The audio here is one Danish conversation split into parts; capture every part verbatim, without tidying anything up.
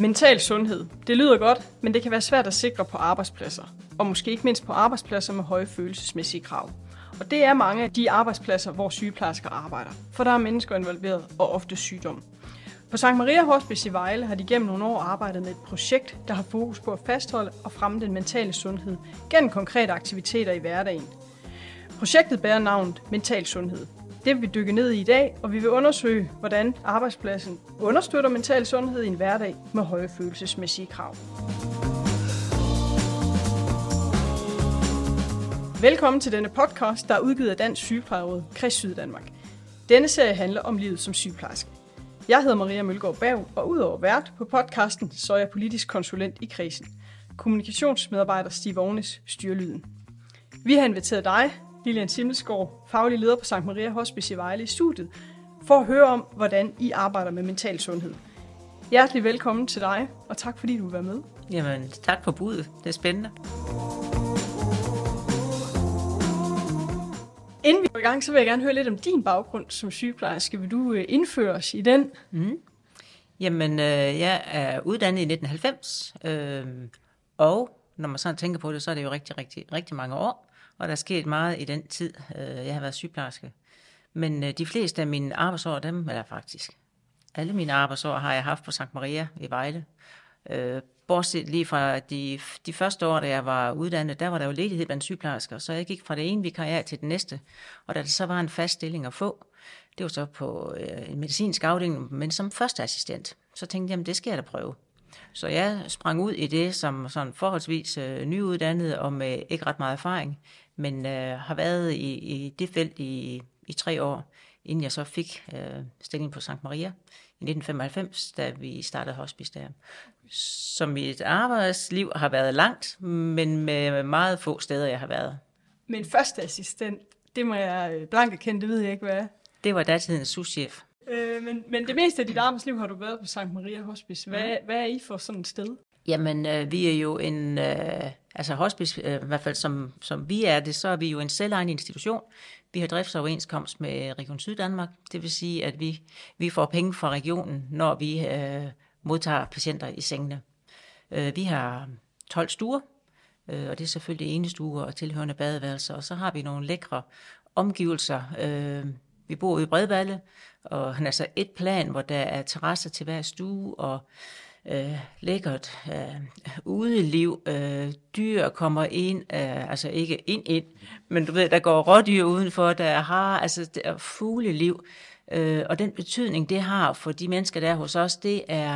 Mental sundhed. Det lyder godt, men det kan være svært at sikre på arbejdspladser. Og måske ikke mindst på arbejdspladser med høje følelsesmæssige krav. Og det er mange af de arbejdspladser, hvor sygeplejersker arbejder. For der er mennesker involveret og ofte sygdom. På Sankt Maria Hospice i Vejle har de gennem nogle år arbejdet med et projekt, der har fokus på at fastholde og fremme den mentale sundhed gennem konkrete aktiviteter i hverdagen. Projektet bærer navnet Mental Sundhed. Det vil vi dykke ned i i dag, og vi vil undersøge, hvordan arbejdspladsen understøtter mental sundhed i en hverdag med høje følelsesmæssige krav. Velkommen til denne podcast, der er udgivet af Dansk Sygeplejeråd, Kreds Syddanmark. Denne serie handler om livet som sygeplejerske. Jeg hedder Maria Mølgaard Berg, og udover vært på podcasten, så er jeg politisk konsulent i kredsen. Kommunikationsmedarbejder Stig Vågnes styrer lyden. Vi har inviteret dig, Lilian Simmelsgaard, faglig leder på Sankt Maria Hospice i Vejle i studiet, for at høre om, hvordan I arbejder med mental sundhed. Hjertelig velkommen til dig, og tak fordi du vil være med. Jamen, tak for budet. Det er spændende. Inden vi går i gang, så vil jeg gerne høre lidt om din baggrund som sygeplejerske. Vil du indføre os i den? Mm. Jamen, øh, jeg er uddannet i nitten halvfems, øh, og når man sådan tænker på det, så er det jo rigtig, rigtig, rigtig mange år. Og der er sket meget i den tid, øh, jeg har været sygeplejerske. Men øh, de fleste af mine arbejdsår, dem, eller faktisk alle mine arbejdsår, har jeg haft på Sankt Maria i Vejle. Øh, bortset lige fra de, de første år, da jeg var uddannet, der var der jo ledighed blandt sygeplejersker, så jeg gik fra det ene vikariat til det næste. Og da det så var en fast stilling at få, det var så på øh, en medicinsk afdeling, men som første assistent, så tænkte jeg, jamen det skal jeg da prøve. Så jeg sprang ud i det som sådan forholdsvis øh, nyuddannet og med ikke ret meget erfaring, men øh, har været i, i det felt i, i tre år, inden jeg så fik øh, stilling på Sankt Maria i nitten femoghalvfems, da vi startede hospice der. Så mit arbejdsliv har været langt, men med meget få steder, jeg har været. Men første assistent, det må jeg blankt erkende, det ved jeg ikke, hvad er. Det var datidens souschef. Øh, men, men det meste af dit arbejdsliv har du været på Sankt Maria Hospice. Hvad, ja. hvad er I for sådan et sted? Jamen, øh, vi er jo en, øh, altså hospice, øh, i hvert fald som, som vi er det, så er vi jo en selvejende institution. Vi har driftsoverenskomst med Region Syddanmark. Det vil sige, at vi, vi får penge fra regionen, når vi øh, modtager patienter i sengene. Øh, vi har tolv stuer, øh, og det er selvfølgelig enestuer og tilhørende badeværelser. Og så har vi nogle lækre omgivelser. Øh, vi bor ude i Bredballe, og han er så et plan, hvor der er terrasser til hver stue, og øh, lækkert øh, udeliv. Øh, dyr kommer ind, øh, altså ikke ind ind, men du ved, der går rådyr udenfor, der har altså der er fugleliv. Øh, og den betydning, det har for de mennesker, der er hos os, det er,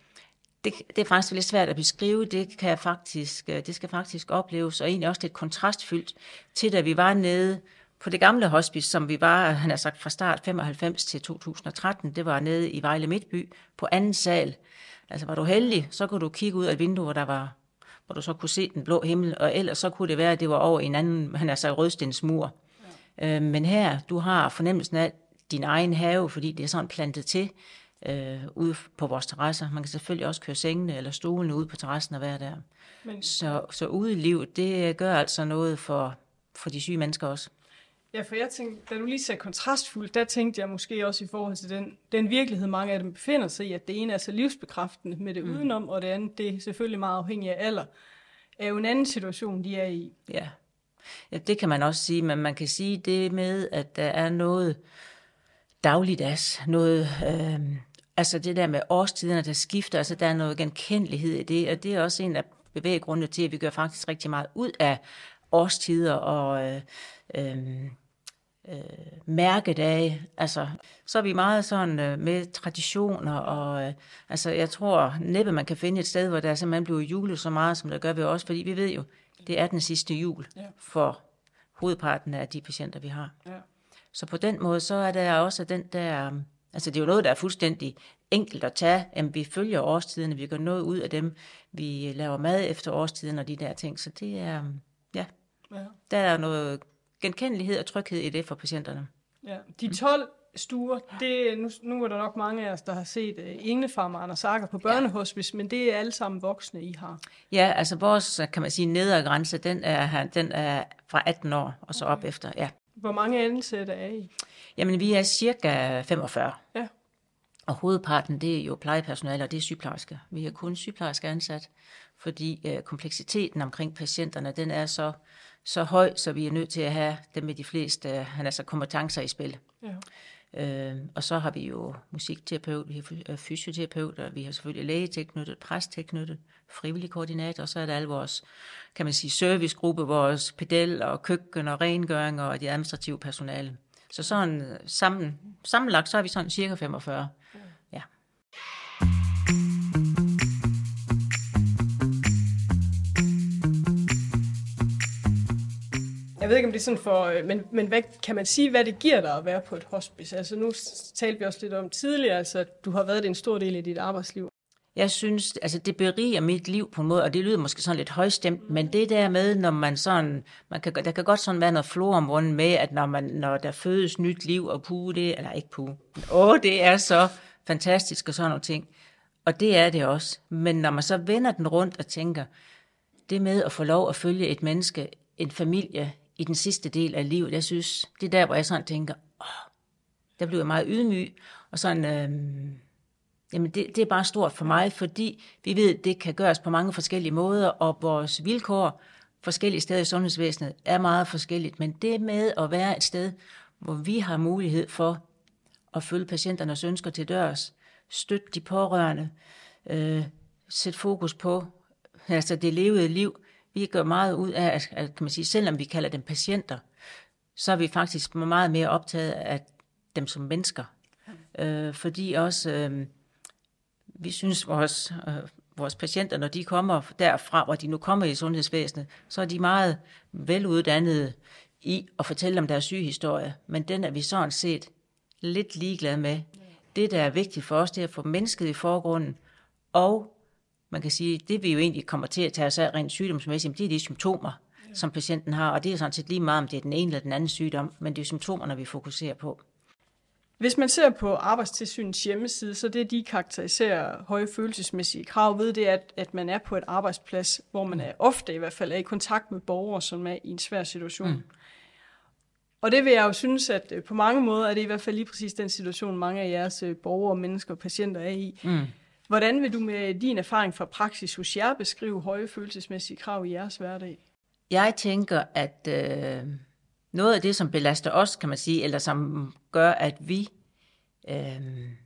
det, det er faktisk lidt svært at beskrive. Det, kan faktisk, det skal faktisk opleves, og egentlig også lidt kontrastfyldt til, da vi var nede på det gamle hospice, som vi var, han har sagt fra start femoghalvfems til to tusind og tretten, det var nede i Vejle Midtby på anden sal. Altså var du heldig, så kunne du kigge ud af et vindue, hvor der var, hvor du så kunne se den blå himmel, og ellers så kunne det være, at det var over en anden, han har sagt rødstensmur. Ja. Øh, men her, du har fornemmelsen af din egen have, fordi det er sådan plantet til øh, ude på vores terrasser. Man kan selvfølgelig også køre sengene eller stolene ud på terrassen og være der. Men så, så ude i livet, det gør altså noget for, for de syge mennesker også. Ja, for jeg tænkte, da du lige sagde kontrastfuldt, der tænkte jeg måske også i forhold til den, den virkelighed, mange af dem befinder sig i, at det ene er så livsbekræftende med det mm. udenom, og det andet, det er selvfølgelig meget afhængigt af alder, er jo en anden situation, de er i. Ja. Ja, det kan man også sige, men man kan sige det med, at der er noget dagligdags, noget, øh, altså det der med årstiderne, der skifter, altså der er noget genkendelighed i det, og det er også en af bevæggrundene til, at vi gør faktisk rigtig meget ud af årstider og øh, øh, øh, mærkedage. Altså, så er vi meget sådan øh, med traditioner, og øh, altså, jeg tror næppe, man kan finde et sted, hvor der simpelthen bliver julet så meget, som der gør ved os, fordi vi ved jo, det er den sidste jul ja. for hovedparten af de patienter, vi har. Ja. Så på den måde, så er der også den der, altså det er jo noget, der er fuldstændig enkelt at tage, at vi følger årstiderne, vi gør noget ud af dem, vi laver mad efter årstiden og de der ting, så det er, ja, ja. der er noget genkendelighed og tryghed i det for patienterne. Ja, de tolv stuer, det, nu, nu er der nok mange af os, der har set uh, englefar med Anders Agger på børnehospice, ja. men det er alle sammen voksne, I har. Ja, altså vores, kan man sige, nedre grænse, den er, den er fra atten år og så okay. op efter, ja. Hvor mange ansatte er I? Jamen, vi er cirka femogfyrre. Ja. Og hovedparten, det er jo plejepersonale, og det er sygeplejersker. Vi har kun sygeplejersker ansat, fordi øh, kompleksiteten omkring patienterne, den er så, så høj, så vi er nødt til at have dem med de fleste øh, altså kompetencer i spil. Ja. Øh, og så har vi jo musikterapeut, vi har fysioterapeut, og vi har selvfølgelig lægetilknyttet, præsttilknyttet, frivillig koordinator, og så er der alle vores, kan man sige, servicegruppe, vores pedel og køkken og rengøring og de administrative personale. Så sådan sammen, sammenlagt, så er vi sådan cirka femogfyrre. Ja. Jeg ved ikke, om det er sådan for, men, men hvad, kan man sige, hvad det giver dig at være på et hospice? Altså nu talte vi også lidt om tidligere, altså at du har været det en stor del af dit arbejdsliv. Jeg synes, altså det beriger mit liv på en måde, og det lyder måske sådan lidt højstemt, men det der med, når man sådan, man kan, der kan godt sådan være noget flor om munden med, at når, man, når der fødes nyt liv, og puh, det, eller ikke puh, åh, det er så fantastisk og sådan nogle ting. Og det er det også. Men når man så vender den rundt og tænker, det med at få lov at følge et menneske, en familie, i den sidste del af livet, jeg synes, det er der, hvor jeg sådan tænker, åh, der bliver jeg meget ydmyg, og sådan, øhm, jamen det, det er bare stort for mig, fordi vi ved, at det kan gøres på mange forskellige måder, og vores vilkår forskellige steder i sundhedsvæsenet er meget forskelligt, men det med at være et sted, hvor vi har mulighed for at følge patienternes ønsker til dørs, støtte de pårørende, øh, sætte fokus på altså det levede liv. Vi gør meget ud af, at, at kan man sige, selvom vi kalder dem patienter, så er vi faktisk meget mere optaget af dem som mennesker. Øh, fordi også, øh, vi synes, vores, øh, vores patienter, når de kommer derfra, hvor de nu kommer i sundhedsvæsenet, så er de meget veluddannede i at fortælle om deres sygehistorie. Men den er vi sådan set lidt ligeglade med. Det, der er vigtigt for os, det er at få mennesket i forgrunden, og man kan sige, det vi jo egentlig kommer til at tage os af rent sygdomsmæssigt, det er de symptomer, ja. Som patienten har, og det er sådan set lige meget, om det er den ene eller den anden sygdom, men det er symptomerne, vi fokuserer på. Hvis man ser på Arbejdstilsynets hjemmeside, så det, de karakteriserer høje følelsesmæssige krav ved, det er, at, at man er på et arbejdsplads, hvor man er ofte i hvert fald er i kontakt med borgere, som er i en svær situation. Mm. Og det vil jeg jo synes, at på mange måder er det i hvert fald lige præcis den situation, mange af jeres borgere, mennesker og patienter er i. Mm. Hvordan vil du med din erfaring fra praksis hos jer beskrive høje følelsesmæssige krav i jeres hverdag? Jeg tænker, at øh, noget af det, som belaster os, kan man sige, eller som gør, at vi øh,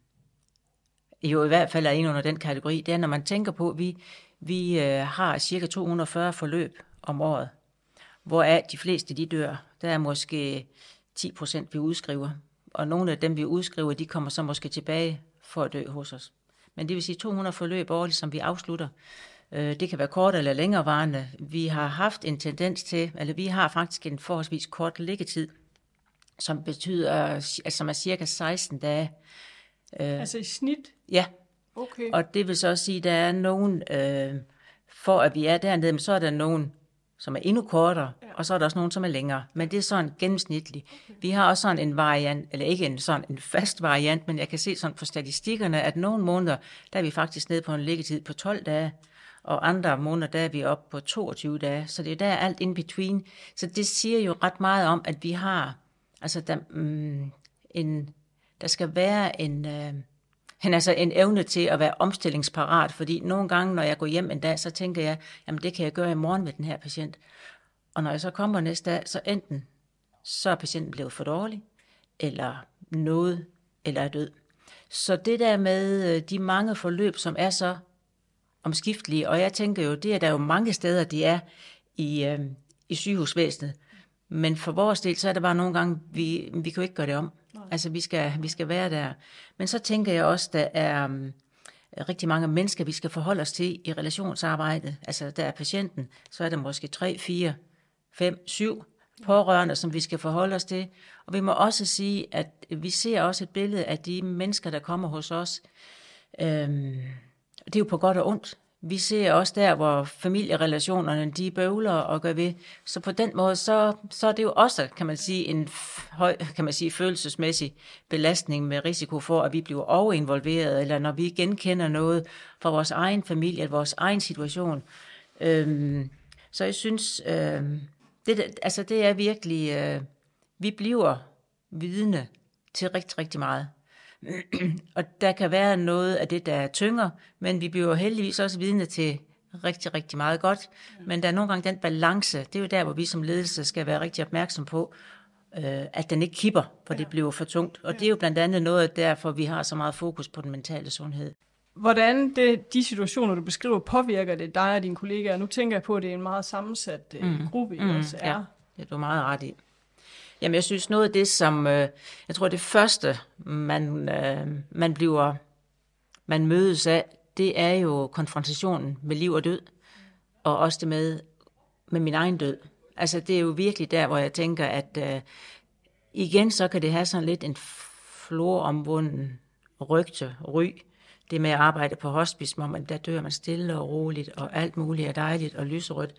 jo i hvert fald er inde under den kategori, det er, når man tænker på, at vi, vi øh, har cirka to hundrede og fyrre forløb om året, hvoraf de fleste de dør. Der er måske ti procent, vi udskriver, og nogle af dem, vi udskriver, de kommer så måske tilbage for at dø hos os. Men det vil sige to hundrede forløb årligt, som vi afslutter. Det kan være kort eller længerevarende. Vi har haft en tendens til, eller vi har faktisk en forholdsvis kort liggetid, som betyder, altså som er cirka seksten dage. Altså i snit? Ja. Okay. Og det vil så også sige, at der er nogen, øh, for at vi er dernede, men så er der nogen, som er endnu kortere, ja. Og så er der også nogen, som er længere. Men det er sådan gennemsnitligt. Okay. Vi har også sådan en variant, eller ikke en sådan en fast variant, men jeg kan se sådan på statistikkerne, at nogle måneder, der er vi faktisk nede på en liggetid på tolv dage, og andre måneder, der er vi oppe på toogtyve dage. Så det er der alt in between. Så det siger jo ret meget om, at vi har, altså der, mm, en, der skal være en, øh, en, altså en evne til at være omstillingsparat, fordi nogle gange, når jeg går hjem en dag, så tænker jeg, jamen det kan jeg gøre i morgen med den her patient. Og når jeg så kommer næste dag, så enten så er patienten blevet for dårlig, eller noget, eller er død. Så det der med de mange forløb, som er så omskiftelige, og jeg tænker jo, det er der jo mange steder, de er i, øh, i sygehusvæsenet, men for vores del, så er det bare nogle gange, vi, vi kan jo ikke gøre det om. Nej. Altså, vi skal, vi skal være der. Men så tænker jeg også, der er um, rigtig mange mennesker, vi skal forholde os til i relationsarbejdet. Altså, der er patienten, så er der måske tre, fire, fem, syv pårørende, som vi skal forholde os til. Og vi må også sige, at vi ser også et billede af de mennesker, der kommer hos os. Øhm, det er jo på godt og ondt. Vi ser også der, hvor familierelationerne, de bøvler og gør ved. Så på den måde, så, så er det jo også, kan man sige, en høj, kan man sige, følelsesmæssig belastning med risiko for, at vi bliver overinvolveret, eller når vi genkender noget fra vores egen familie, vores egen situation. Øhm, så jeg synes, øhm, det, altså det er virkelig, øh, vi bliver vidne til rigtig, rigtig meget. Og der kan være noget af det, der er tyngre, men vi bliver heldigvis også vidne til rigtig, rigtig meget godt. Men der er nogle gange den balance, det er jo der, hvor vi som ledelse skal være rigtig opmærksom på, at den ikke kipper, for det bliver for tungt. Og det er jo blandt andet noget derfor, vi har så meget fokus på den mentale sundhed. Hvordan det, de situationer, du beskriver, påvirker det dig og dine kollegaer? Nu tænker jeg på, at det er en meget sammensat mm. gruppe, I mm. også er. Ja, det er du meget ret i. Jamen, jeg synes noget af det, som, øh, jeg tror det første, man, øh, man bliver, man mødes af, det er jo konfrontationen med liv og død, og også det med, med min egen død. Altså, det er jo virkelig der, hvor jeg tænker, at øh, igen, så kan det have sådan lidt en floromvunden rygte, ry, det med at arbejde på hospice, hvor man, der dør man stille og roligt, og alt muligt er dejligt og lyserødt.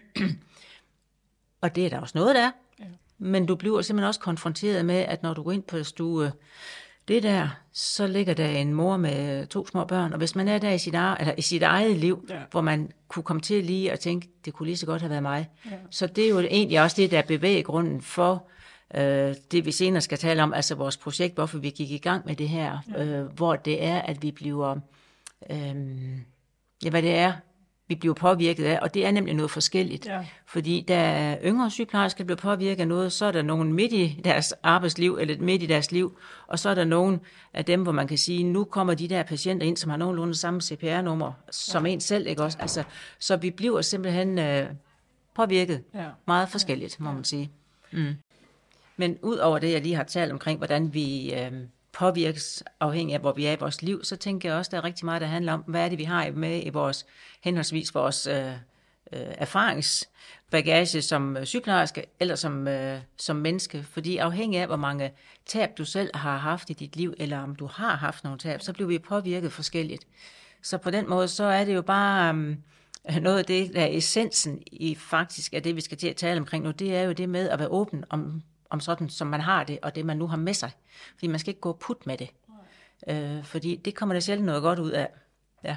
Og det er der også noget, der. Ja. Men du bliver simpelthen også konfronteret med, at når du går ind på stue, det der, så ligger der en mor med to små børn, og hvis man er der i sit eget, eller i sit eget liv, ja. Hvor man kunne komme til lige at tænke, det kunne lige så godt have været mig. Ja. Så det er jo egentlig også det, der bevæger grunden for øh, det, vi senere skal tale om, altså vores projekt, hvorfor vi gik i gang med det her, ja. øh, hvor det er, at vi bliver, øh, ja, hvad det er, vi bliver påvirket af, og det er nemlig noget forskelligt. Ja. Fordi der er yngre sygeplejersker, der bliver påvirket af noget, så er der nogen midt i deres arbejdsliv, eller midt i deres liv, og så er der nogen af dem, hvor man kan sige, nu kommer de der patienter ind, som har nogenlunde samme C P R-nummer, som ja. En selv, ikke også? Altså, så vi bliver simpelthen øh, påvirket ja. Meget forskelligt, må man sige. Mm. Men ud over det, jeg lige har talt omkring, hvordan vi øh, påvirkes afhængig af, hvor vi er i vores liv, så tænker jeg også, der er rigtig meget, der handler om, hvad er det, vi har med i vores, henholdsvis vores øh, øh, erfaringsbagage som sygeplejerske, eller som, øh, som menneske. Fordi afhængig af, hvor mange tab du selv har haft i dit liv, eller om du har haft nogle tab, så bliver vi påvirket forskelligt. Så på den måde, så er det jo bare øh, noget af det, der er essensen i faktisk af det, vi skal til at tale omkring nu, det er jo det med at være åben om om sådan, som man har det, og det, man nu har med sig. Fordi man skal ikke gå put med det. Øh, fordi det kommer der sjældent noget godt ud af. Ja.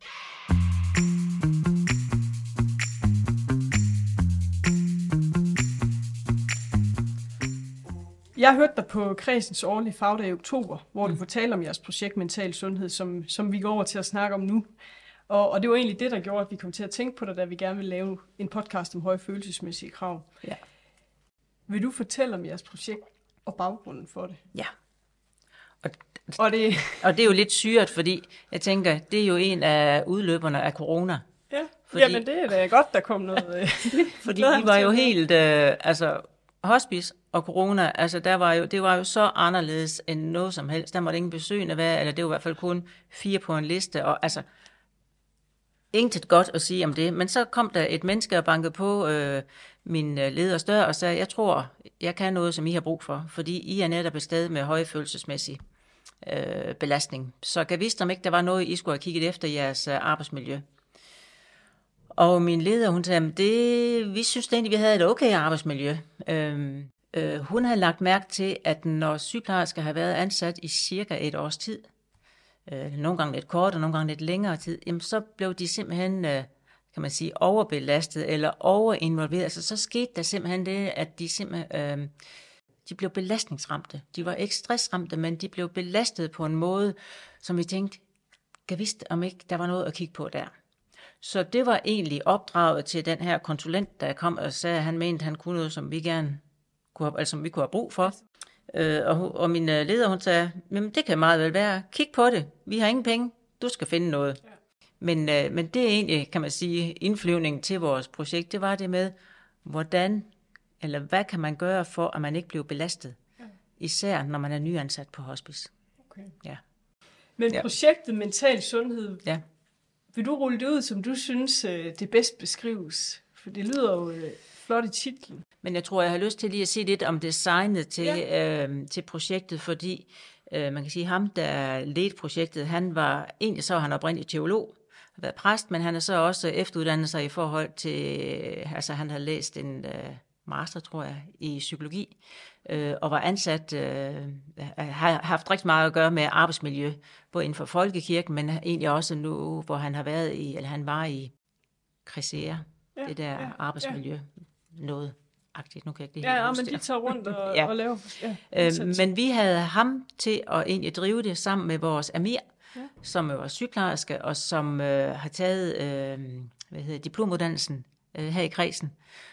Jeg hørte dig på Kredsens årlige fagdag i oktober, hvor du mm. fortalte om jeres projekt Mental Sundhed, som, som vi går over til at snakke om nu. Og, og det var egentlig det, der gjorde, at vi kom til at tænke på det, da vi gerne ville lave en podcast om høje følelsesmæssige krav. Ja. Vil du fortælle om jeres projekt og baggrunden for det? Ja. Og, og, det... og det er jo lidt syret, fordi jeg tænker, det er jo en af udløberne af corona. Ja, fordi... jamen det er da godt, der kom noget. Fordi vi var jo helt, øh, altså hospice og corona, altså der var jo, det var jo så anderledes end noget som helst. Der måtte ingen besøgende være, eller det var i hvert fald kun fire på en liste, og altså intet godt at sige om det. Men så kom der et menneske og bankede på øh, min leders dør og sagde, jeg tror, jeg kan noget, som I har brug for, fordi I er netop et sted med høj følelsesmæssig øh, belastning. Så jeg vidste om ikke, der var noget, I skulle have kigget efter i jeres øh, arbejdsmiljø. Og min leder, hun sagde, det, vi synes egentlig, vi havde et okay arbejdsmiljø. Øh, øh, hun havde lagt mærke til, at når sygeplejersker har været ansat i cirka et års tid, øh, nogle gange lidt kort og nogle gange lidt længere tid, jamen så blev de simpelthen... Øh, kan man sige, overbelastet eller overinvolveret. Altså, så skete der simpelthen det, at de simpelthen øh, de blev belastningsramte. De var ikke stressramte, men de blev belastet på en måde, som vi tænkte, jeg vidste om ikke, der var noget at kigge på der. Så det var egentlig opdraget til den her konsulent, der kom og sagde, at han mente, at han kunne noget, som vi gerne kunne have, altså, som vi kunne have brug for. Øh, og, og min leder, hun sagde, men det kan meget vel være. Kig på det. Vi har ingen penge. Du skal finde noget. Ja. Men, øh, men det er egentlig, kan man sige, indflyvningen til vores projekt, det var det med, hvordan, eller hvad kan man gøre for, at man ikke bliver belastet, ja. Især når man er nyansat på hospice. Okay. Ja. Men ja. Projektet Mental Sundhed, ja. Vil du rulle det ud, som du synes, det bedst beskrives? For det lyder jo flot i titlen. Men jeg tror, jeg har lyst til lige at sige lidt om designet til, ja. øh, til projektet, fordi øh, man kan sige, ham, der ledte projektet, han var, egentlig så var han oprindelig teolog, har været præst, men han er så også efteruddannet sig i forhold til, altså han har læst en øh, master, tror jeg, i psykologi, øh, og var ansat, øh, har haft rigtig meget at gøre med arbejdsmiljø, både inden for folkekirken, men egentlig også nu, hvor han har været i, eller han var i Cresea, ja, det der ja, arbejdsmiljø, ja. Noget agtigt. Nu kan jeg ikke Ja, helt ja, huske men det. de tager rundt og, Ja. og laver... Ja, Øh, indsatser. men vi havde ham til at egentlig drive det sammen med vores Amir, Ja. som er sygeplejerske, og som øh, har taget øh, hvad hedder, diplomuddannelsen øh, her i kredsen.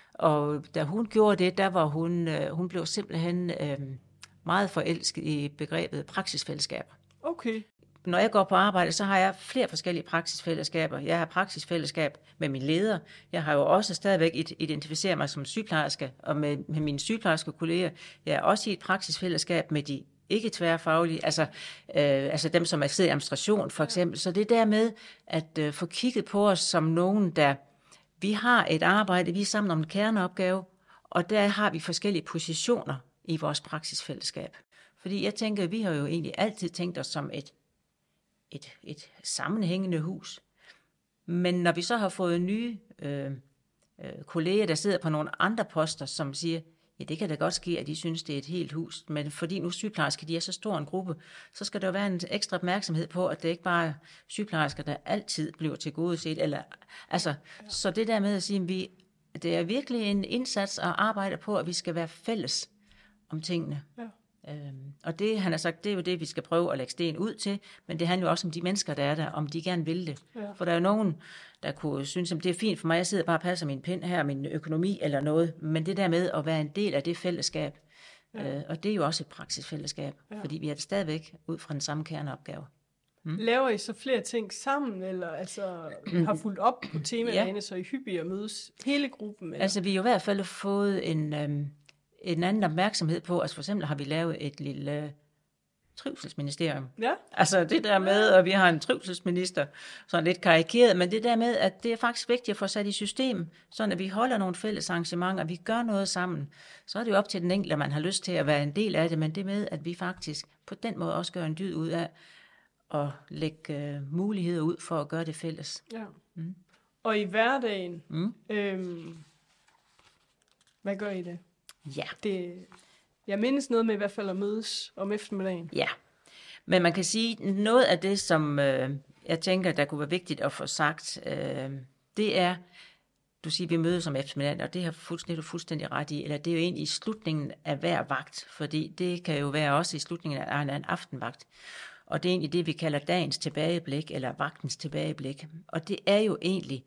Og da hun gjorde det, der var hun, øh, hun blev simpelthen øh, meget forelsket i begrebet praksisfællesskab. Okay. Når jeg går på arbejde, så har jeg flere forskellige praksisfællesskaber. Jeg har praksisfællesskab med min leder. Jeg har jo også stadigvæk identificeret mig som sygeplejerske, og med, med mine sygeplejerske kolleger. Jeg er også i et praksisfællesskab med de ikke tværfaglige, altså, øh, altså dem, som er siddet i administration for eksempel. Så det der med at øh, få kigget på os som nogen, der vi har et arbejde, vi er sammen om en kerneopgave, og der har vi forskellige positioner i vores praksisfællesskab. Fordi jeg tænker, vi har jo egentlig altid tænkt os som et Et, et sammenhængende hus. Men når vi så har fået nye øh, øh, kolleger, der sidder på nogle andre poster, som siger, ja, det kan da godt ske, at de synes, det er et helt hus, men fordi nu sygeplejersker, de er så stor en gruppe, så skal der jo være en ekstra opmærksomhed på, at det ikke bare er sygeplejersker, der altid bliver tilgodeset. Eller, altså, ja. Så det der med at sige, at vi, det er virkelig en indsats at arbejde på, at vi skal være fælles om tingene. Ja. Øhm, og det, han har sagt, det er jo det, vi skal prøve at lægge sten ud til, men det handler jo også om de mennesker, der er der, om de gerne vil det. Ja. For der er jo nogen, der kunne synes, at det er fint for mig, jeg sidder bare og passer min pind her, min økonomi eller noget, men det der med at være en del af det fællesskab, ja. øh, og det er jo også et praksisfællesskab, ja. Fordi vi er det stadigvæk ud fra den samme kerneopgave. Hmm? Laver I så flere ting sammen, eller altså har fulgt op på temaerne, ja. Så I hyppigt at mødes hele gruppen? Eller? Altså vi har i hvert fald fået en... Øhm, en anden opmærksomhed på, altså for eksempel har vi lavet et lille trivselsministerium. Ja. Altså det der med, at vi har en trivselsminister, sådan lidt karikeret, men det der med, at det er faktisk vigtigt at få sat i system, sådan at vi holder nogle fælles arrangementer, vi gør noget sammen. Så er det jo op til den enkelte, at man har lyst til at være en del af det, men det med, at vi faktisk på den måde også gør en dyd ud af at lægge uh, muligheder ud for at gøre det fælles. Ja. Mm. Og i hverdagen, mm. øhm, hvad gør I det? Ja. Det, jeg mindes noget med i hvert fald at mødes om eftermiddagen. Ja, men man kan sige, noget af det, som øh, jeg tænker, der kunne være vigtigt at få sagt, øh, det er, du siger, vi mødes om eftermiddagen, og det har fuldstændig, fuldstændig ret i, eller det er jo egentlig i slutningen af hver vagt, fordi det kan jo være også i slutningen af en, en aftenvagt. Og det er egentlig det, vi kalder dagens tilbageblik, eller vagtens tilbageblik. Og det er jo egentlig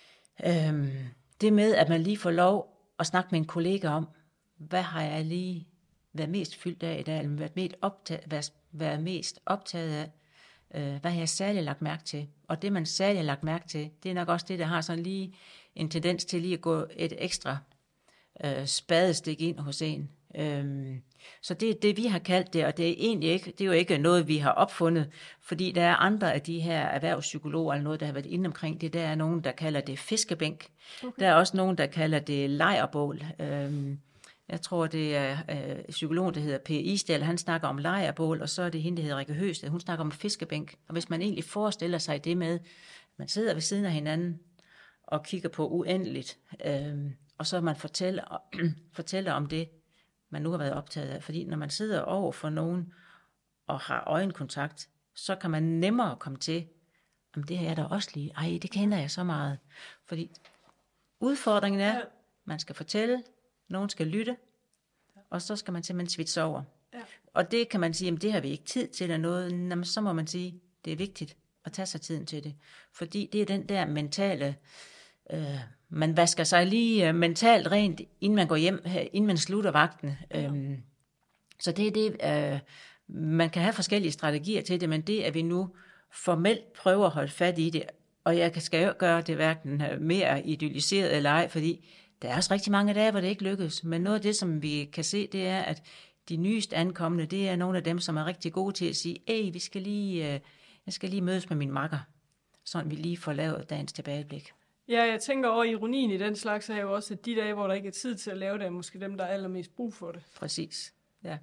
øh, det med, at man lige får lov at snakke med en kollega om, hvad har jeg lige været mest fyldt af i dag, eller været mest optaget, været, været mest optaget af, øh, hvad har jeg særligt lagt mærke til. Og det, man særligt har lagt mærke til, det er nok også det, der har sådan lige en tendens til lige at gå et ekstra øh, spadestik ind hos en. Øhm, så det er det, vi har kaldt det, og det er egentlig ikke, det er jo ikke noget, vi har opfundet, fordi der er andre af de her erhvervspsykologer, eller noget, der har været inde omkring det. Der er nogen, der kalder det fiskebænk. Okay. Der er også nogen, der kalder det lejrbål. Øhm, Jeg tror, det er øh, psykologen, der hedder Per Isdal, han snakker om lejrbål, og så er det hende, der hedder Rikke Høsted, hun snakker om fiskebænk. Og hvis man egentlig forestiller sig det med, at man sidder ved siden af hinanden og kigger på uendeligt, øh, og så man fortæller, fortæller om det, man nu har været optaget af. Fordi når man sidder over for nogen og har øjenkontakt, så kan man nemmere komme til, om det her er der også lige, ej, det kender jeg så meget. Fordi udfordringen er, man skal fortælle, nogen skal lytte, og så skal man simpelthen switche over. Ja. Og det kan man sige, at det har vi ikke tid til eller noget. Jamen, så må man sige, det er vigtigt at tage sig tiden til det. Fordi det er den der mentale, øh, man vasker sig lige øh, mentalt rent, inden man går hjem, inden man slutter vagten. Ja. Øhm, så det er det, øh, man kan have forskellige strategier til det, men det at vi nu formelt prøver at holde fat i det, og jeg skal jo gøre det hverken mere idylliseret eller ej, fordi der er også rigtig mange dage, hvor det ikke lykkes, men noget af det, som vi kan se, det er, at de nyest ankommende, det er nogle af dem, som er rigtig gode til at sige, hey, vi skal lige, jeg skal lige mødes med min makker, sådan vi lige får lavet dagens tilbageblik. Ja, jeg tænker over ironien i den slags, er jo også, at de dage, hvor der ikke er tid til at lave det, er måske dem, der er allermest brug for det. Præcis, ja.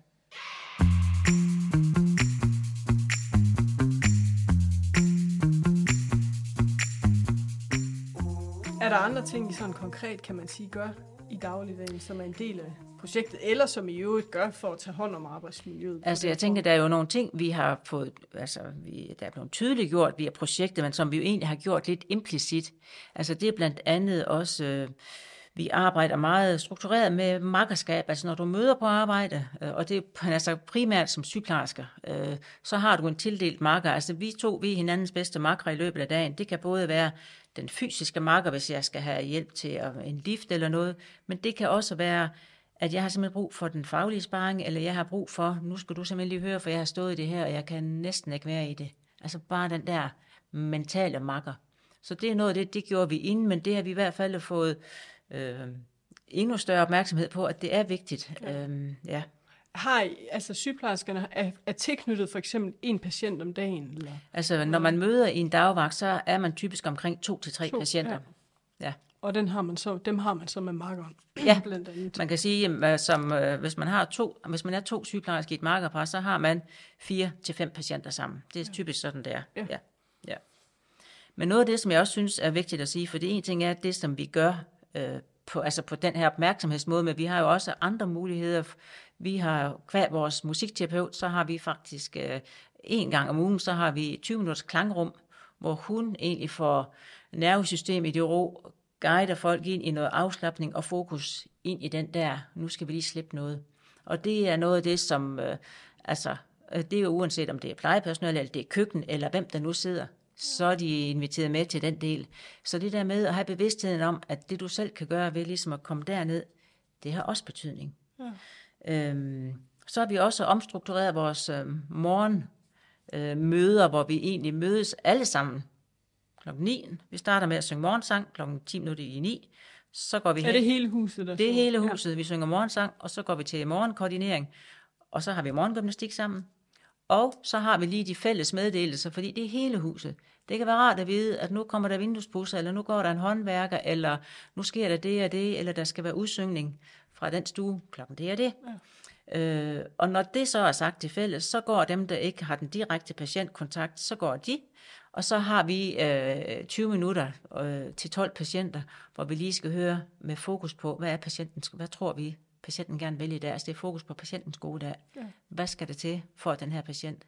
Er der andre ting, I sådan konkret, kan man sige, gør i dagligdagen, som er en del af projektet, eller som I øvrigt gør for at tage hånd om arbejdsmiljøet? Altså jeg tænker, der er jo nogle ting, vi har fået, altså vi, der er blevet tydeligt gjort via projektet, men som vi jo egentlig har gjort lidt implicit. Altså det er blandt andet også, øh, Vi arbejder meget struktureret med makkerskab, altså når du møder på arbejde, og det er altså primært som sygeplejersker, så har du en tildelt makker. Altså vi to, vi er hinandens bedste makker i løbet af dagen. Det kan både være den fysiske makker, hvis jeg skal have hjælp til en lift eller noget, men det kan også være, at jeg har simpelthen brug for den faglige sparring, eller jeg har brug for, nu skal du simpelthen lige høre, for jeg har stået i det her, og jeg kan næsten ikke være i det. Altså bare den der mentale makker. Så det er noget af det, det gjorde vi inden, men det har vi i hvert fald fået øh, endnu større opmærksomhed på, at det er vigtigt. Ja. Øhm, ja. Har I, altså sygeplejerskerne er, er tilknyttet for eksempel en patient om dagen? Eller? Altså når man møder i en dagvagt, så er man typisk omkring to til tre to, patienter. Ja. Ja. Og den har man så, dem har man så med makkeren. Ja, man kan sige, at som, øh, hvis, man har to, hvis man er to sygeplejersker i et makkerpar, så har man fire til fem patienter sammen. Det er ja. typisk sådan, det er. Ja. Ja. Ja. Men noget af det, som jeg også synes er vigtigt at sige, for det ene ting er, det som vi gør øh, på, altså på den her opmærksomhedsmåde, men vi har jo også andre muligheder. Vi har hver vores musikterapeut, så har vi faktisk øh, en gang om ugen, så har vi tyve minutters klangrum, hvor hun egentlig får nervesystemet i det ro, guider folk ind i noget afslapning og fokus ind i den der, nu skal vi lige slippe noget. Og det er noget af det, som, øh, altså, det er jo uanset om det er plejepersonale, eller det er køkken, eller hvem der nu sidder, så er de inviteret med til den del. Så det der med at have bevidstheden om, at det du selv kan gøre ved ligesom at komme derned, det har også betydning. Ja. Øhm, så har vi også omstruktureret vores øh, morgenmøder, øh, hvor vi egentlig mødes alle sammen klokken ni. Vi starter med at synge morgensang klokken ti minutter i ni. Så går vi hen. Er det hele huset? Der det er hele huset. Ja. Vi synger morgensang, og så går vi til morgenkoordinering, og så har vi morgengymnastik sammen. Og så har vi lige de fælles meddelelser, fordi det er hele huset. Det kan være rart at vide, at nu kommer der vinduespudser, eller nu går der en håndværker, eller nu sker der det og det, eller der skal være udsyngning fra den stue klokken det og det. Ja. Øh, og når det så er sagt til fælles, så går dem, der ikke har den direkte patientkontakt, så går de. Og så har vi øh, tyve minutter øh, til tolv patienter, hvor vi lige skal høre med fokus på, hvad er patienten, hvad tror vi, patienten gerne vil i dag. Altså det er fokus på patientens gode dag. Ja. Hvad skal det til for, at den her patient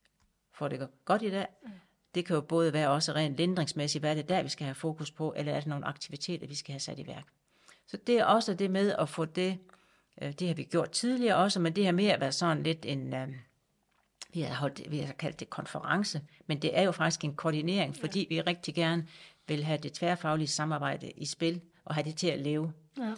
får det godt i dag? Ja. Det kan jo både være også rent lindringsmæssigt, hvad er det der, vi skal have fokus på, eller er det nogle aktiviteter, vi skal have sat i værk. Så det er også det med at få det, øh, det har vi gjort tidligere også, men det her med at være sådan lidt en... Øh, Vi har, holdt, vi har kaldt det konference, men det er jo faktisk en koordinering, fordi ja. vi rigtig gerne vil have det tværfaglige samarbejde i spil, og have det til at leve. Ja.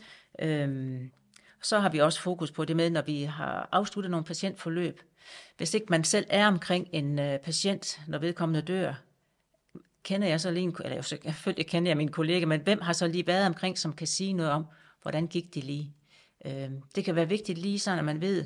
Øhm, så har vi også fokus på det med, når vi har afsluttet nogle patientforløb. Hvis ikke man selv er omkring en uh, patient, når vedkommende dør, kender jeg så lige en, eller selvfølgelig kender jeg min kollega, men hvem har så lige været omkring, som kan sige noget om, hvordan gik det lige? Øhm, det kan være vigtigt lige sådan, at man ved,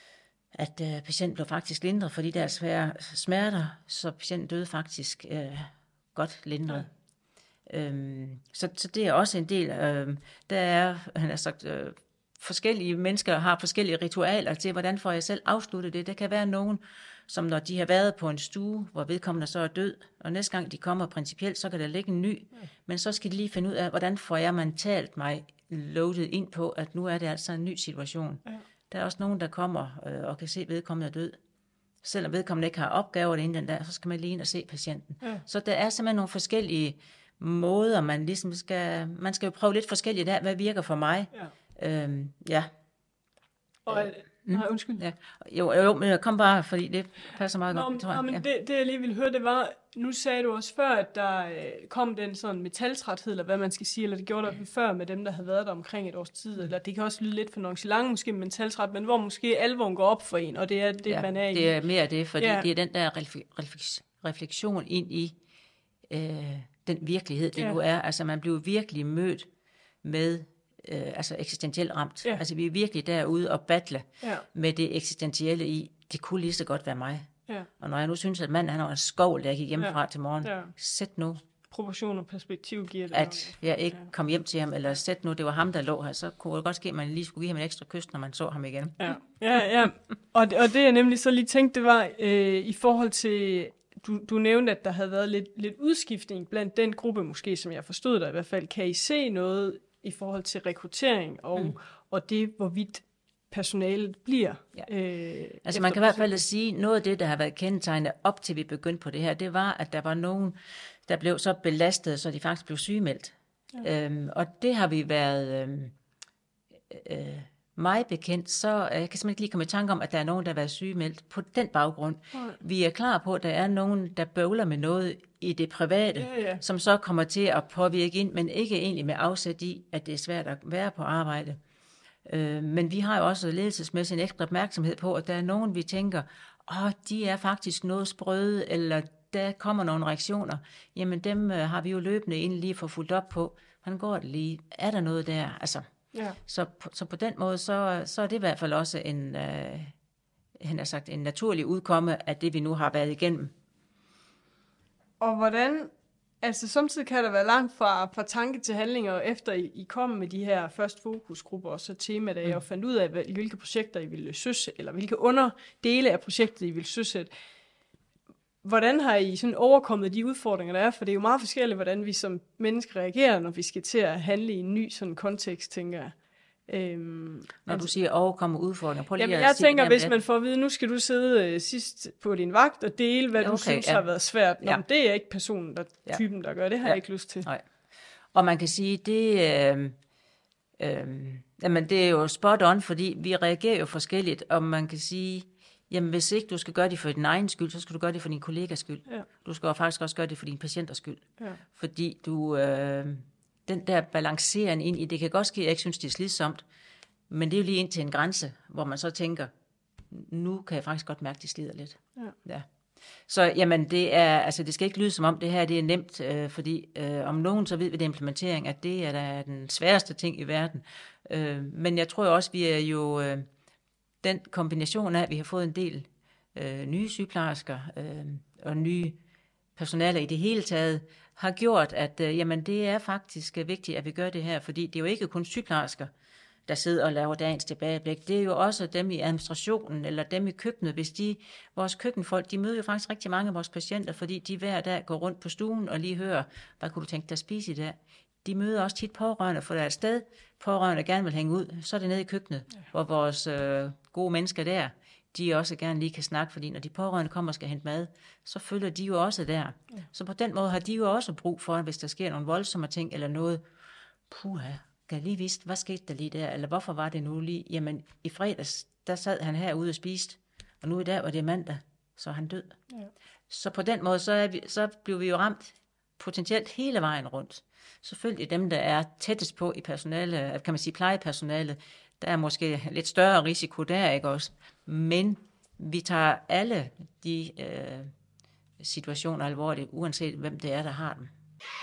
at øh, patienten blev faktisk lindret for de der svære smerter, så patienten døde faktisk øh, godt lindret. Ja. Øhm, så, så det er også en del. Øh, der er, han har sagt, øh, forskellige mennesker har forskellige ritualer til, hvordan får jeg selv afsluttet det. Der kan være nogen, som når de har været på en stue, hvor vedkommende så er død, og næste gang de kommer principielt, så kan der ligge en ny, ja. Men så skal de lige finde ud af, hvordan får jeg mentalt mig loadet ind på, at nu er det altså en ny situation. Ja. Der er også nogen, der kommer øh, og kan se, at vedkommende er død. Selvom vedkommende ikke har opgaver inden den der, så skal man lige ind og se patienten. Ja. Så der er simpelthen nogle forskellige måder, man ligesom skal... Man skal jo prøve lidt forskelligt af, hvad virker for mig. Ja. Øhm, ja. Og, mm. Nej, undskyld. Ja. Jo, jo, men jeg kom bare, fordi det passer meget nå, godt. Tror jeg. Nå, men ja. det, det, jeg lige ville høre, det var... Nu sagde du også før, at der øh, kom den sådan metaltræthed, eller hvad man skal sige, eller det gjorde der før med dem, der havde været der omkring et års tid, eller det kan også lyde lidt for nonchalant, måske med metaltræt, men hvor måske alvoren går op for en, og det er det, ja, man er i. det er mere det, fordi ja. det er den der refleks, refleksion ind i øh, den virkelighed, det ja. nu er. Altså man bliver virkelig mødt med øh, altså eksistentielt ramt. Ja. Altså vi er virkelig derude og battle ja. med det eksistentielle i, det kunne lige så godt være mig. Ja. Og når jeg nu synes, at manden han har en skovl, der jeg gik hjemmefra ja. til morgen, ja. sæt nu. Proportion og perspektiv giver det. At jeg ikke ja. kom hjem til ham, eller sæt nu, det var ham, der lå her, så kunne det godt ske, at man lige skulle give ham en ekstra kys, når man så ham igen. Ja, ja, ja. Og, det, og det jeg nemlig så lige tænkte, det var øh, i forhold til, du, du nævnte, at der havde været lidt, lidt udskiftning blandt den gruppe, måske, som jeg forstod der i hvert fald. Kan I se noget i forhold til rekruttering, og, mm. og det, hvorvidt personalet bliver. Ja. Øh, altså man kan i hvert fald sige, noget af det, der har været kendetegnet op til vi begyndte på det her, det var, at der var nogen, der blev så belastet, så de faktisk blev sygemeldt. Ja. Øhm, og det har vi været øh, øh, meget bekendt, så jeg kan simpelthen ikke lige komme i tanke om, at der er nogen, der har været sygemeldt på den baggrund. Nej. Vi er klar på, at der er nogen, der bøvler med noget i det private, ja, ja. som så kommer til at påvirke ind, men ikke egentlig med afsæt i, at det er svært at være på arbejde. Øh, men vi har jo også ledelsesmæssigt en ekstra opmærksomhed på, at der er nogen, vi tænker, åh, de er faktisk noget sprøde, eller der kommer nogle reaktioner. Jamen dem øh, har vi jo løbende egentlig lige for fulgt op på. Hvordan går det lige? Er der noget der? Altså, ja. så, så på den måde, så, så er det i hvert fald også en, øh, han har sagt, en naturlig udkomme af det, vi nu har været igennem. Og hvordan, altså samtidig kan der være langt fra, fra tanke til handlinger, efter I, I kom med de her først fokusgrupper og så temadage, mm. og fandt ud af, hvilke projekter I ville søsætte, eller hvilke underdele af projektet I ville søsætte. Hvordan har I sådan overkommet de udfordringer, der er? For det er jo meget forskelligt, hvordan vi som mennesker reagerer, når vi skal til at handle i en ny sådan kontekst, tænker jeg. Øhm, når altså, du siger overkomme udfordringer, prøv lige jamen, at jeg sige, tænker, hvis man får at vide, nu skal du sidde øh, sidst på din vagt og dele, hvad okay, du synes ja. har været svært. Nå, ja. det er ikke personen, der ja. typen, der gør det, har ja. jeg ikke lyst til. Nej. Og man kan sige, det, øh, øh, jamen, det er jo spot on, fordi vi reagerer jo forskelligt, og man kan sige, jamen hvis ikke du skal gøre det for din egen skyld, så skal du gøre det for din kollegas skyld. Ja. Du skal faktisk også gøre det for dine patienters skyld. Ja. Fordi du, øh, den der balancering ind i, det kan godt ske, at jeg ikke synes, det er slidsomt, men det er jo lige ind til en grænse, hvor man så tænker, nu kan jeg faktisk godt mærke, at det slider lidt. Ja. Ja. Så jamen, det, er, altså, det skal ikke lyde som om, det her det er nemt, øh, fordi øh, om nogen så ved vi det implementering, at det er da den sværeste ting i verden. Øh, men jeg tror også, vi er jo... Øh, den kombination af, at vi har fået en del øh, nye sygeplejersker øh, og nye personaler i det hele taget, har gjort, at øh, jamen, det er faktisk vigtigt, at vi gør det her, fordi det er jo ikke kun sygeplejersker, der sidder og laver dagens tilbageblik. Det er jo også dem i administrationen, eller dem i køkkenet. Hvis de, vores køkkenfolk, de møder jo faktisk rigtig mange af vores patienter, fordi de hver dag går rundt på stuen og lige hører, hvad kunne du tænke dig at spise i dag? De møder også tit pårørende, for der er et sted, pårørende gerne vil hænge ud, så er det nede i køkkenet, ja. hvor vores øh, gode mennesker der, de også gerne lige kan snakke, fordi når de pårørende kommer og skal hente mad, så følger de jo også der. Ja. Så på den måde har de jo også brug for, hvis der sker nogle voldsomme ting, eller noget, puha, kan jeg lige vidste, hvad skete der lige der, eller hvorfor var det nu lige, jamen i fredags, der sad han herude og spiste, og nu i dag var det mandag, så er han død. Ja. Så på den måde, så, er vi, så bliver vi jo ramt potentielt hele vejen rundt. Selvfølgelig dem, der er tættest på i personale, kan man sige plejepersonale, der er måske lidt større risiko der, ikke også? Men vi tager alle de øh, situationer alvorligt, uanset hvem det er, der har dem.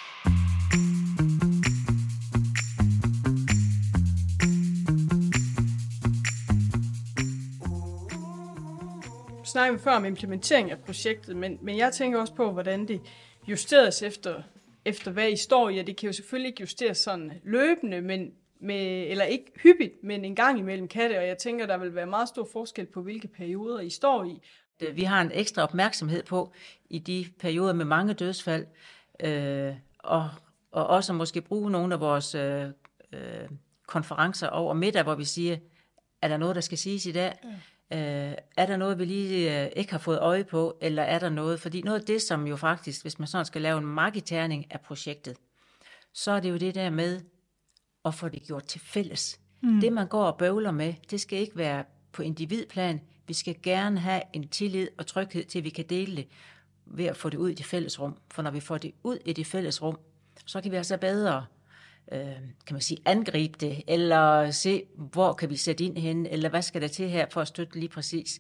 Vi snakkede før om implementering af projektet, men, men jeg tænker også på, hvordan det justeres efter efter hvad I står i, og det kan jo selvfølgelig ikke justeres sådan løbende, men med, eller ikke hyppigt, men en gang imellem kan det, og jeg tænker, der vil være meget stor forskel på, hvilke perioder I står i. Vi har en ekstra opmærksomhed på i de perioder med mange dødsfald, øh, og, og også måske bruge nogle af vores øh, øh, konferencer over middag, hvor vi siger, er der noget, der skal siges i dag? Ja. Øh, er der noget, vi lige øh, ikke har fået øje på, eller er der noget? Fordi noget af det, som jo faktisk, hvis man sådan skal lave en marketerning af projektet, så er det jo det der med at få det gjort til fælles. Mm. Det, man går og bøvler med, det skal ikke være på individplan. Vi skal gerne have en tillid og tryghed til, at vi kan dele det ved at få det ud i det fælles rum. For når vi får det ud i det fælles rum, så kan vi altså bedre kan man sige, angribe det, eller se, hvor kan vi sætte ind hen, eller hvad skal der til her for at støtte lige præcis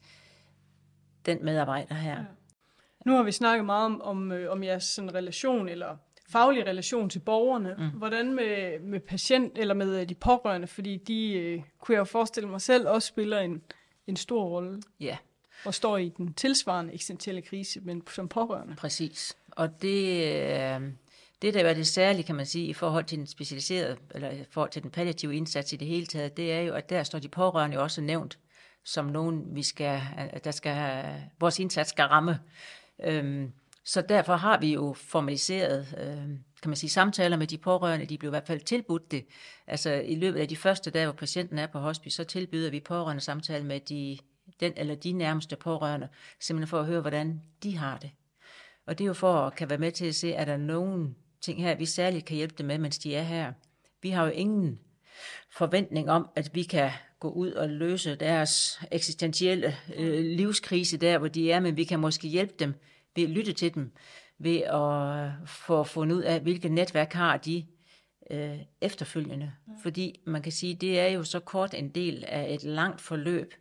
den medarbejder her. Ja. Nu har vi snakket meget om, om, om jeres sådan relation, eller faglig relation til borgerne. Mm. Hvordan med, med patient, eller med de pårørende, fordi de, øh, kunne jeg jo forestille mig selv, også spiller en, en stor rolle. Ja. Og står i den tilsvarende eksistentielle krise, men som pårørende. Præcis. Og det... Øh, Det, der er det særlige, kan man sige, i forhold til den specialiserede, eller i forhold til den palliative indsats i det hele taget, det er jo, at der står de pårørende også nævnt som nogen, vi skal, der skal have, vores indsats skal ramme. Øhm, så derfor har vi jo formaliseret, øhm, kan man sige, samtaler med de pårørende. De blev i hvert fald tilbudt det. Altså i løbet af de første dage, hvor patienten er på hospice, så tilbyder vi pårørende samtale med de, den eller de nærmeste pårørende, simpelthen for at høre, hvordan de har det. Og det er jo for at kan være med til at se, er der nogen ting her, vi særligt kan hjælpe dem med, mens de er her. Vi har jo ingen forventning om, at vi kan gå ud og løse deres eksistentielle øh, livskrise der, hvor de er, men vi kan måske hjælpe dem ved at lytte til dem, ved at få fundet ud af, hvilket netværk har de øh, efterfølgende. Ja. Fordi man kan sige, det er jo så kort en del af et langt forløb.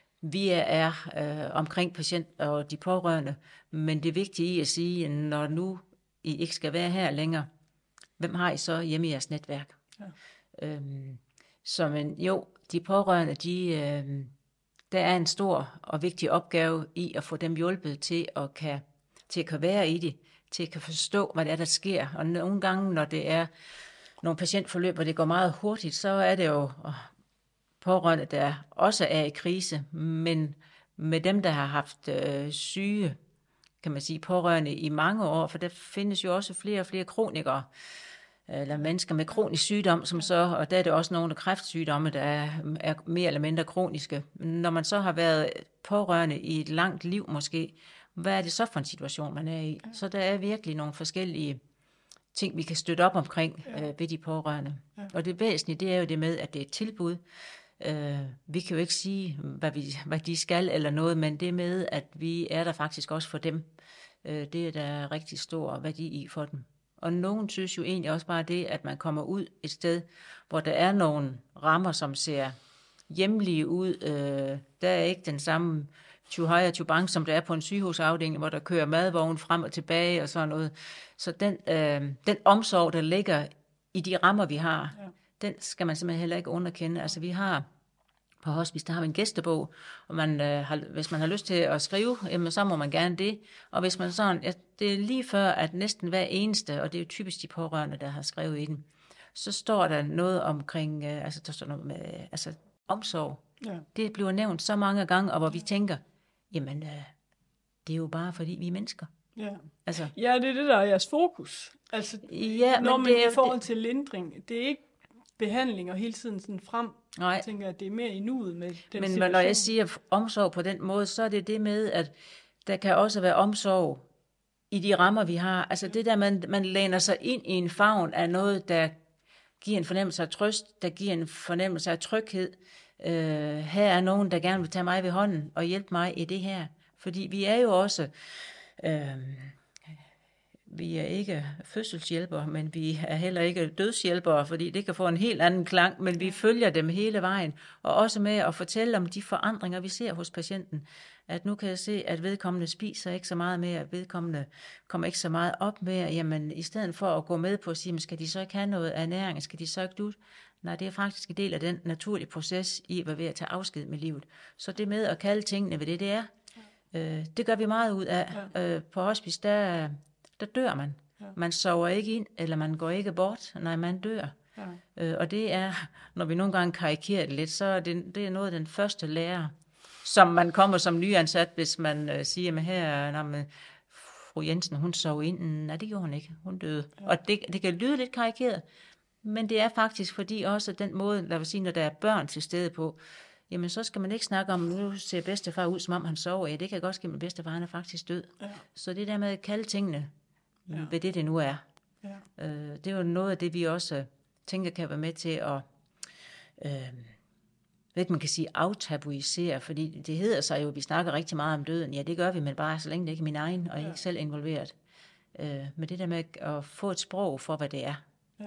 Vi er øh, omkring patient og de pårørende, men det er vigtigt i at sige, når nu I ikke skal være her længere, hvem har I så hjemme i jeres netværk? Ja. Øhm, så men jo, de pårørende, de, øh, der er en stor og vigtig opgave i at få dem hjulpet til at kan, til at kan være i det, til at kan forstå, hvad det er, der sker. Og nogle gange, når det er nogle patientforløb, hvor det går meget hurtigt, så er det jo pårørende, der også er i krise, men med dem, der har haft øh, syge, kan man sige, pårørende i mange år, for der findes jo også flere og flere kronikere, eller mennesker med kronisk sygdom, som så, og der er det også nogle af kræftsygdomme, der er, er mere eller mindre kroniske. Når man så har været pårørende i et langt liv måske, hvad er det så for en situation, man er i? Så der er virkelig nogle forskellige ting, vi kan støtte op omkring ja. øh, ved de pårørende. Ja. Og det væsentlige, det er jo det med, at det er et tilbud. Øh, vi kan jo ikke sige, hvad, vi, hvad de skal eller noget, men det med, at vi er der faktisk også for dem, øh, det er der rigtig stor værdi i for dem. Og nogen synes jo egentlig også bare det, at man kommer ud et sted, hvor der er nogle rammer, som ser hjemlige ud. Øh, der er ikke den samme tjuhaj og tjubang, som der er på en sygehusafdeling, hvor der kører madvogn frem og tilbage og sådan noget. Så den, øh, den omsorg, der ligger i de rammer, vi har, ja. Den skal man simpelthen heller ikke underkende. Altså vi har på hospice, der har vi en gæstebog, og man, øh, har, hvis man har lyst til at skrive, jamen, så må man gerne det. Og hvis man sådan, ja, det er lige før, at næsten hver eneste, og det er jo typisk de pårørende, der har skrevet i den, så står der noget omkring, øh, altså der står noget med, altså omsorg. Ja. Det bliver nævnt så mange gange, og hvor vi tænker, jamen, øh, det er jo bare fordi vi er mennesker. Ja. Altså, ja, det er det, der er jeres fokus. Altså, ja, når man det er i forhold til lindring, det er ikke behandling og hele tiden sådan frem. Nej. Jeg tænker, at det er mere i nuet med den Men situation. Når jeg siger omsorg på den måde, så er det det med, at der kan også være omsorg i de rammer, vi har. Altså det der, man, man læner sig ind i en favn af noget, der giver en fornemmelse af trøst, der giver en fornemmelse af tryghed. Uh, her er nogen, der gerne vil tage mig ved hånden og hjælpe mig i det her. Fordi vi er jo også... Uh, Vi er ikke fødselshjælpere, men vi er heller ikke dødshjælpere, fordi det kan få en helt anden klang, men vi følger dem hele vejen, og også med at fortælle om de forandringer, vi ser hos patienten. At nu kan jeg se, at vedkommende spiser ikke så meget mere, at vedkommende kommer ikke så meget op mere, jamen i stedet for at gå med på at sige, skal de så ikke have noget ernæring, skal de så ikke dut? Nej, det er faktisk en del af den naturlige proces i at være ved at tage afsked med livet. Så det med at kalde tingene ved det, det er, øh, det gør vi meget ud af. Øh, på hospice, der... der dør man. Ja. Man sover ikke ind, eller man går ikke bort. Nej, man dør. Ja. Øh, og det er, når vi nogle gange karikerer det lidt, så er det, det er noget af den første lærer, som man kommer som nyansat, hvis man øh, siger, at her, når man, fru Jensen, hun sov ind. Nej, det gjorde hun ikke. Hun døde. Ja. Og det, det kan lyde lidt karikeret, men det er faktisk fordi også den måde, lad os sige, når der er børn til stede på, jamen så skal man ikke snakke om, nu ser bedstefar ud, som om han sover. Ja, det kan godt ske, men bedstefar, han er faktisk død. Ja. Så det der med at kalde tingene, ja. Ved det, det nu er. Ja. Øh, det er jo noget af det, vi også tænker kan være med til at, øh, ved man kan sige, aftabuisere, fordi det hedder sig jo, at vi snakker rigtig meget om døden. Ja, det gør vi, men bare så længe det ikke er min egen, og ja. Ikke selv involveret. Øh, men det der med at få et sprog for, hvad det er. Ja.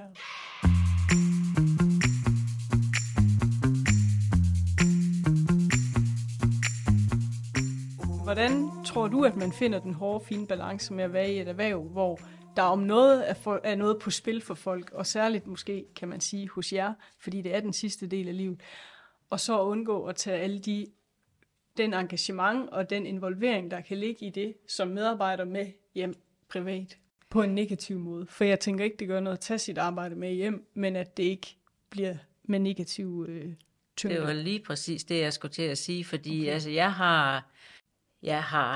Hvordan tror du, at man finder den hårde, fine balance med at være i et erhverv, hvor der om noget er, for, er noget på spil for folk, og særligt måske, kan man sige, hos jer, fordi det er den sidste del af livet, og så at undgå at tage alle de, den engagement og den involvering, der kan ligge i det, som medarbejder med hjem privat, på en negativ måde. For jeg tænker ikke, det gør noget at tage sit arbejde med hjem, men at det ikke bliver med negativ øh, tyngde. Det var lige præcis det, jeg skulle til at sige, fordi okay. altså, jeg har... Jeg har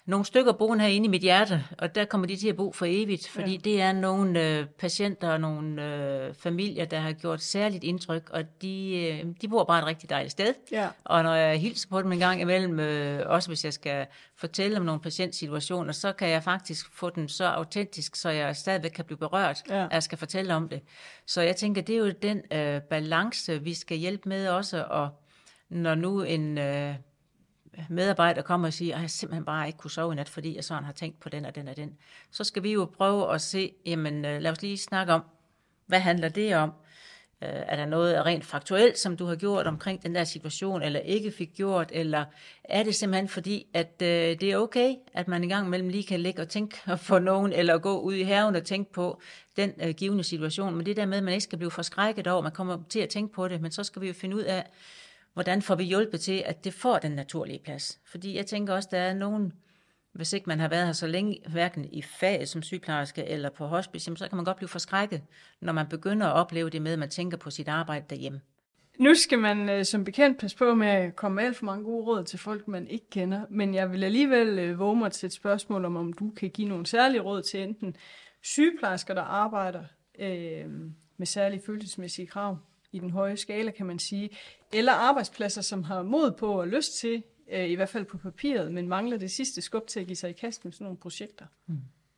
nogle stykker boende herinde i mit hjerte, og der kommer de til at bo for evigt, fordi ja. det er nogle øh, patienter og nogle øh, familier, der har gjort særligt indtryk, og de, øh, de bor bare et rigtig dejligt sted. Ja. Og når jeg hilser på dem en gang imellem, øh, også hvis jeg skal fortælle om nogle patientsituationer, så kan jeg faktisk få den så autentisk, så jeg stadigvæk kan blive berørt, ja. at jeg skal fortælle om det. Så jeg tænker, det er jo den øh, balance, vi skal hjælpe med også, og når nu en øh, medarbejder kommer og siger, at jeg simpelthen bare ikke kunne sove i nat, fordi jeg sådan har tænkt på den og den og den, så skal vi jo prøve at se, jamen øh, lad os lige snakke om, hvad handler det om? Øh, er der noget rent faktuelt, som du har gjort omkring den der situation, eller ikke fik gjort, eller er det simpelthen fordi, at øh, det er okay, at man en gang imellem lige kan ligge og tænke på nogen, eller gå ud i haven og tænke på den øh, givende situation, men det der med, at man ikke skal blive forskrækket over, man kommer til at tænke på det, men så skal vi jo finde ud af, hvordan får vi hjulpet til, at det får den naturlige plads? Fordi jeg tænker også, der er nogen, hvis ikke man har været her så længe, hverken i faget som sygeplejerske eller på hospice, så kan man godt blive forskrækket, når man begynder at opleve det med, at man tænker på sit arbejde derhjemme. Nu skal man øh, som bekendt passe på med at komme med alt for mange gode råd til folk, man ikke kender, men jeg vil alligevel øh, våge mig til et spørgsmål om, om du kan give nogle særlige råd til enten sygeplejersker, der arbejder øh, med særlige følelsesmæssige krav, i den høje skala, kan man sige, eller arbejdspladser, som har mod på og lyst til, øh, i hvert fald på papiret, men mangler det sidste skub til at give sig i kast med sådan nogle projekter. Hmm.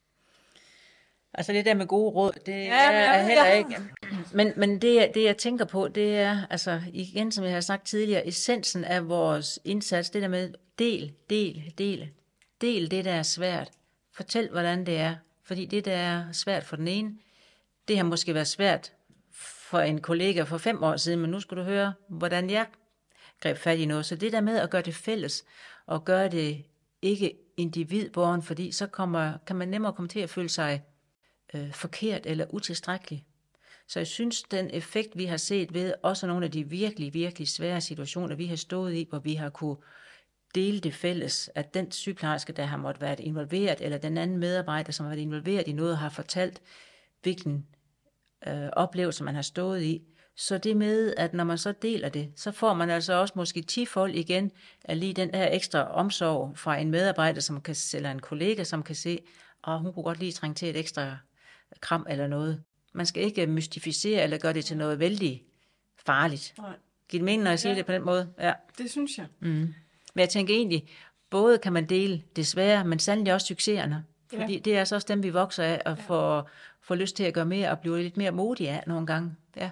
Altså det der med gode råd, det ja, er ja, heller ja. ikke. Men, men det, det, jeg tænker på, det er, altså igen, som jeg har sagt tidligere, essensen af vores indsats, det der med del, del, del. Del det, der er svært. Fortæl, hvordan det er. Fordi det, der er svært for den ene, det har måske været svært for en kollega for fem år siden, men nu skal du høre, hvordan jeg greb fat i noget. Så det der med at gøre det fælles, og gøre det ikke individborgen, fordi så kommer, kan man nemmere komme til at føle sig øh, forkert eller utilstrækkelig. Så jeg synes, den effekt, vi har set ved også nogle af de virkelig, virkelig svære situationer, vi har stået i, hvor vi har kunne dele det fælles, at den sygeplejerske, der har måttet være involveret, eller den anden medarbejder, som har været involveret i noget, har fortalt, hvilken øh, oplevelse, man har stået i. Så det med, at når man så deler det, så får man altså også måske tifold igen af lige den her ekstra omsorg fra en medarbejder, som kan, eller en kollega, som kan se, og hun kunne godt lige trænge til et ekstra kram eller noget. Man skal ikke mystificere eller gøre det til noget vældig farligt. Nej. Giver det mening, når jeg siger ja. det på den måde? Ja. Det synes jeg. Mm. Men jeg tænker egentlig, både kan man dele det svære, men sandelig også succeserne. Fordi ja. det er altså også dem, vi vokser af, og ja. får, får lyst til at gøre mere, og blive lidt mere modige af nogle gange. Ja.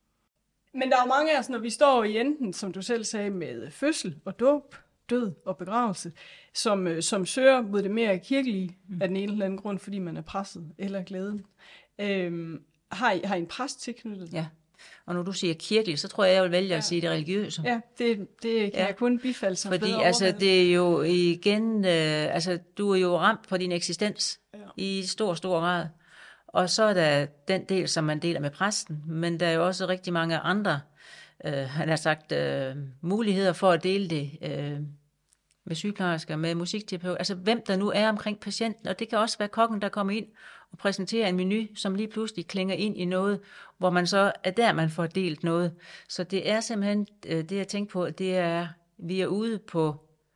Men der er jo mange af os, når vi står i enten, som du selv sagde, med fødsel og dåb, død og begravelse, som, som søger mod det mere kirkelige mm. af den ene eller anden grund, fordi man er presset eller glæden. Øhm, har, I, har I en præst tilknyttet? Ja, og når du siger kirkeligt, så tror jeg, jeg vil vælge ja. at sige det religiøse. Ja, det, det kan ja. jeg kun bifalde som fordi altså, det er jo igen, øh, altså du er jo ramt på din eksistens ja. i stor, stor grad. Og så er der den del, som man deler med præsten, men der er jo også rigtig mange andre, øh, han har sagt, øh, muligheder for at dele det øh, med sygeplejersker, med musikterapeut, altså hvem der nu er omkring patienten, og det kan også være kokken, der kommer ind og præsenterer en menu, som lige pludselig klinger ind i noget, hvor man så er der, man får delt noget. Så det er simpelthen, øh, det jeg tænker på, det er, vi er ude på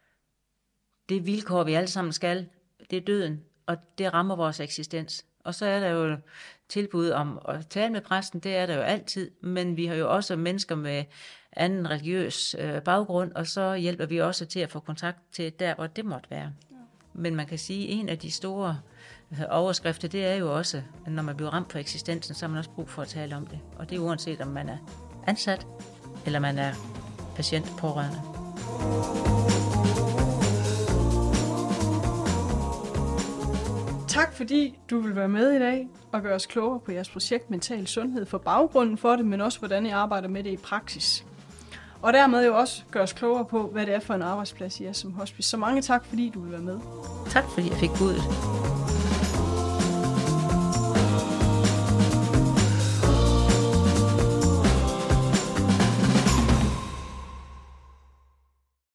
det vilkår, vi alle sammen skal, det er døden, og det rammer vores eksistens. Og så er der jo tilbud om at tale med præsten, det er der jo altid, men vi har jo også mennesker med anden religiøs øh, baggrund, og så hjælper vi også til at få kontakt til der, hvor det måtte være. Ja. Men man kan sige, at en af de store øh, overskrifter, det er jo også, at når man bliver ramt på eksistensen, så har man også brug for at tale om det. Og det er uanset, om man er ansat, eller man er patient pårørende. Tak fordi du vil være med i dag og gøre os klogere på jeres projekt Mental Sundhed for baggrunden for det, men også hvordan I arbejder med det i praksis. Og dermed jo også gøre os klogere på, hvad det er for en arbejdsplads I er som hospice. Så mange tak fordi du vil være med. Tak fordi jeg fik budet.